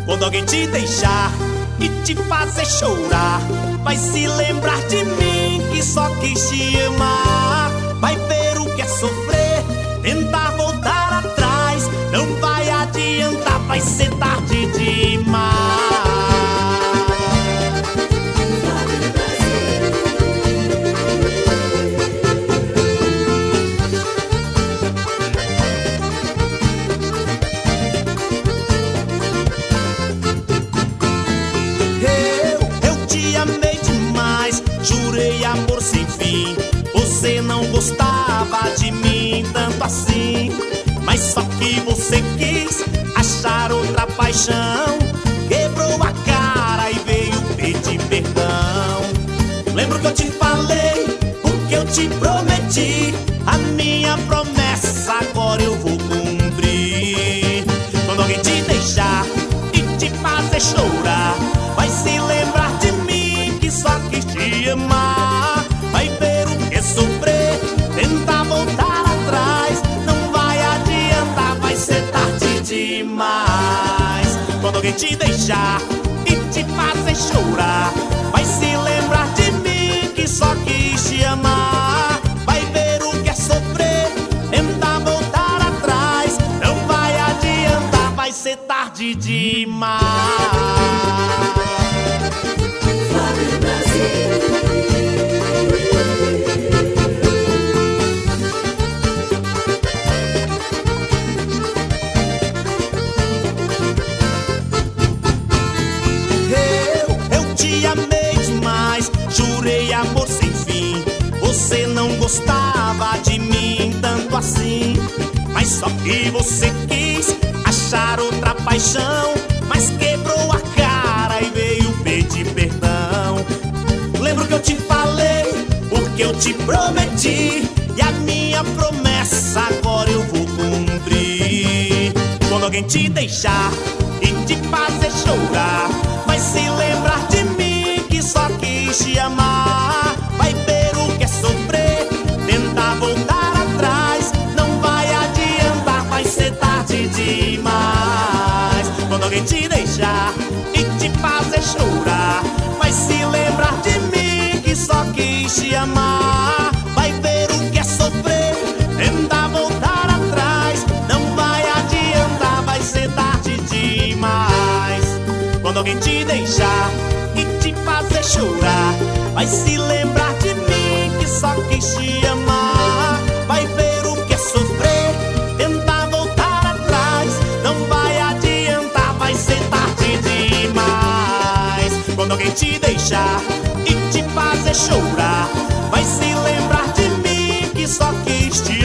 Quando alguém te deixar e te fazer chorar, vai se lembrar de mim que só quis te amar. Vai ver o que é sofrer, tentar voltar atrás, não vai adiantar, vai ser tarde demais. Eu te amei demais, jurei amor sem fim. Você não gostava de mim tanto assim, mas só que você quis achar outra paixão. Quebrou a cara e veio pedir perdão. Lembro que eu te falei, o que eu te prometi. A minha promessa agora eu vou cumprir. Quando alguém te deixar e te fazer chorar, vai se lembrar de mim que só quis te amar. Vai ver o que é sofrer, tentar voltar atrás, não vai adiantar, vai ser tarde demais. Quando alguém te deixar e te fazer chorar, vai se lembrar de mim que só quis te amar. Vai ver o que é sofrer, tentar voltar atrás, não vai adiantar, vai ser tarde demais. Flávio Brasil. Eu te amei demais, jurei amor sem fim. Você não gostava de mim tanto assim, mas só que você quis achar outra paixão. Mas quebrou a cara e veio pedir perdão. Lembro que eu te falei, porque eu te prometi, e a minha promessa agora eu vou cumprir. Quando alguém te deixar e te fazer chorar, vai se lembrar de mim que só quis te amar. Vai ver o que é sofrer, tentar voltar atrás, não vai adiantar, vai ser tarde demais. Quando alguém te deixar e te fazer chorar, vai se lembrar de mim que só quis te amar. Vai ver o que é sofrer, tentar voltar atrás, não vai adiantar, vai ser tarde demais. Quando alguém te deixar e te fazer chorar, vai se lembrar de mim que só quis te amar. Vai ver o que é sofrer, tentar voltar atrás, não vai adiantar, vai ser tarde demais. Quando alguém te deixar e te fazer chorar, vai se lembrar de mim que só quis te